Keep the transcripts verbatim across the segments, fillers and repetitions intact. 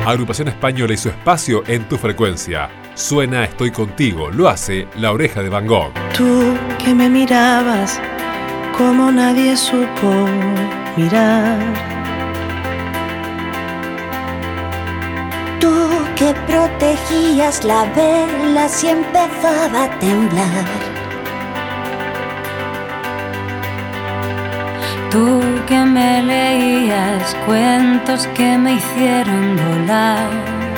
Agrupación Española y su espacio en tu frecuencia. Suena Estoy Contigo, lo hace La Oreja de Van Gogh. Tú que me mirabas como nadie supo mirar. Tú que protegías la vela si empezaba a temblar. Tú que me leías cuentos que me hicieron volar.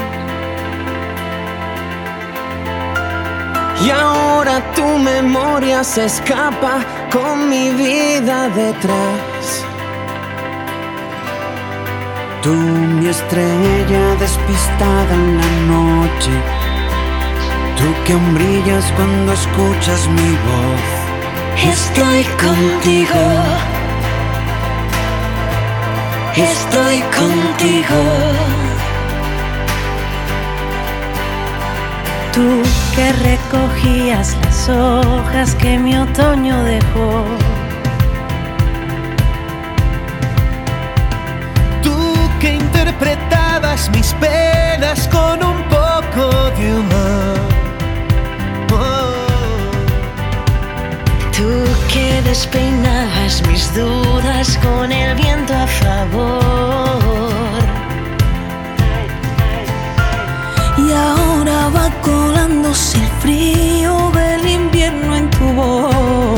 Y ahora tu memoria se escapa con mi vida detrás. Tú, mi estrella despistada en la noche. Tú que aún brillas cuando escuchas mi voz. Estoy contigo. Estoy contigo. Tú que recogías las hojas que mi otoño dejó. Tú que interpretabas mis penas con un poco de humor. Oh. Tú que despeinabas mis dudas con el viento a favor. Y ahora va colándose el frío del invierno en tu voz.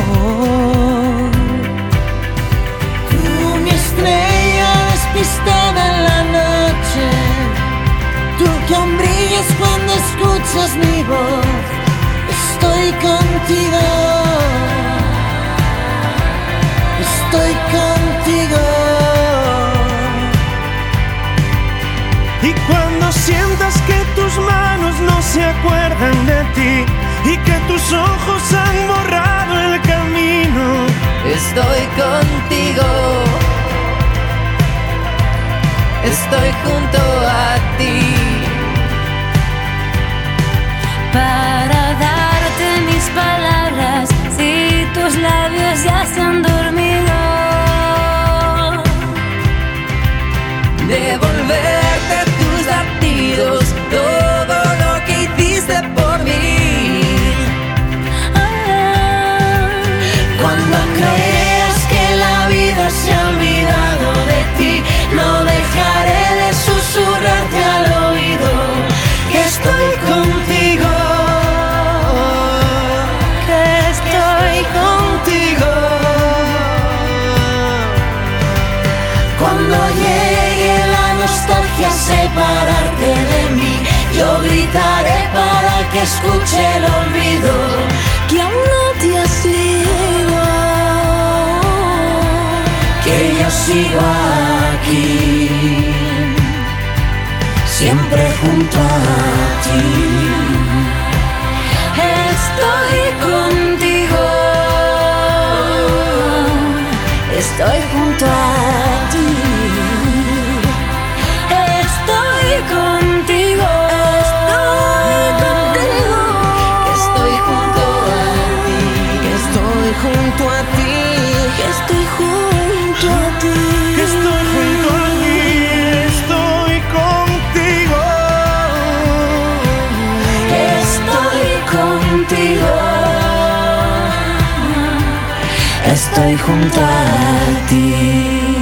Tú, mi estrella despistada en la noche. Tú que aún brillas cuando escuchas mi voz. Estoy contigo. Estoy contigo. Y cuando sientas que tus manos no se acuerdan de ti y que tus ojos han borrado el camino, estoy contigo. Estoy junto a ti. Para darte mis palabras si tus labios ya se han dormido. Devolverte tus latidos, todo lo que hiciste por mí. Ah, Cuando creas que la vida se ha olvidado de ti, no dejaré de susurrarte al oído que estoy contigo. Que estoy Contigo. Cuando llegue la nostalgia a separarte de mí, yo gritaré para que escuche el olvido Que aún no te has ido. que yo sigo aquí, siempre junto a ti. estoy contigo. Estoy junto a ti. Estoy contigo. Estoy contigo. Estoy junto a ti. Que estoy junto a ti. Que estoy junto a ti. Estoy contigo. Estoy contigo. Estoy junto a ti.